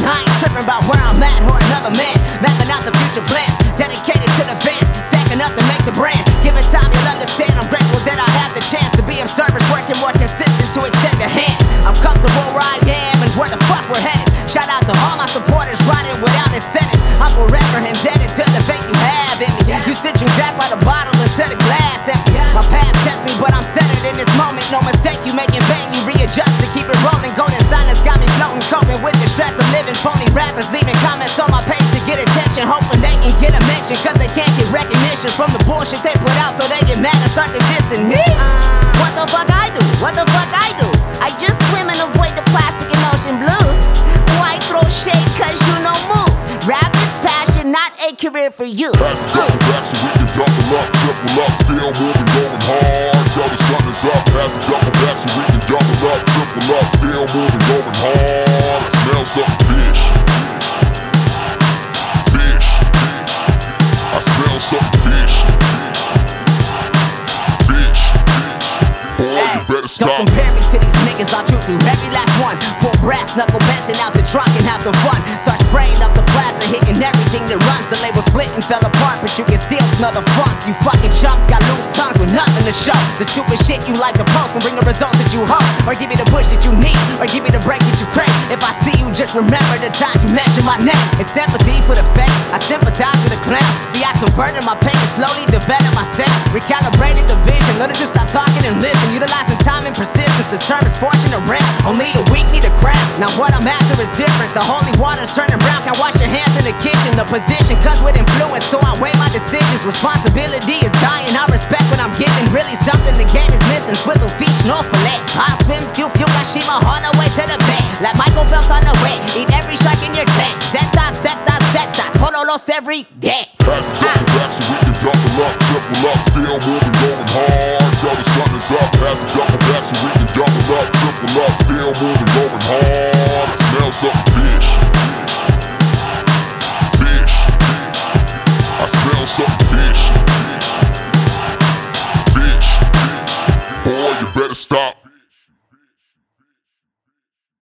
and I ain't tripping about where I'm at or another man. Mapping out the future plans, dedicated to the fans, stacking up to make the brand. Given time, you'll understand. I'm grateful that I have the chance to be of service, working more consistent to extend a hand. I'm comfortable where I am and where the fuck we're headed. Shout out to all my supporters riding without incentives. I'm forever indebted to the faith you have in me. You sit you jack by the bottle instead of glass empty. My past tests me, but I'm centered in this moment. No mistake you make in vain, you readjust to keep it rolling. Golden silence got me floating, coping with the stress of living. Phony rappers leaving comments on my page to get attention, hoping they can get a mention, cause they can't get recognition from the bullshit they put out, so they get mad and start to dissing me. What the fuck I do? What the fuck I do? I just swim and avoid the plastic and ocean blue. Why throw shade cause you no move? Rap is passion, not a career for you. Back to double back so we can double up, triple up, still moving, going hard till the sun is up. Back to double back so we can double up, triple up, still moving, going hard. I smell something fish. Fish. I smell something fish. Fish. Boy, you better stop. Don't compare me to these niggas, I'll chew through every last one. Pull brass knuckle benton out the trunk and have some fun. Start spraying up the plaza, hitting everything that runs. The label split and fell apart, but you can still smell the funk. You fucking chumps got loose tongues with nothing to show. The stupid shit you like to post will bring the results that you hope, or give you the push that you need, or give you the break that you crave. If I see you, just remember the times you mention my name. It's sympathy for the fake, I sympathize with the clown. See, I converted my pain and slowly developed my sound. Recalibrated the vision, learned to stop talking and listen. Utilizing time and persistence to turn misfortune around. Only a weak need a crown. Now what I'm after is different. The holy water's turning brown. Can't wash your hands in the kitchen. The position comes with influence, so I weigh my decisions. Responsibility is dying. I respect what I'm giving. Really something the game is missing. Swizzle fish, no fillet. I'll swim through Fukushima on the way to the bay. Like Michael Phelps on the way. Eat every shark in your tank. Zeta, zeta, zeta. Todos every day. Back to double back so we can double up, triple up, still moving, going hard till the sun is up. Back to double back so we can double up, triple up, still moving, going hard. I smell something fish.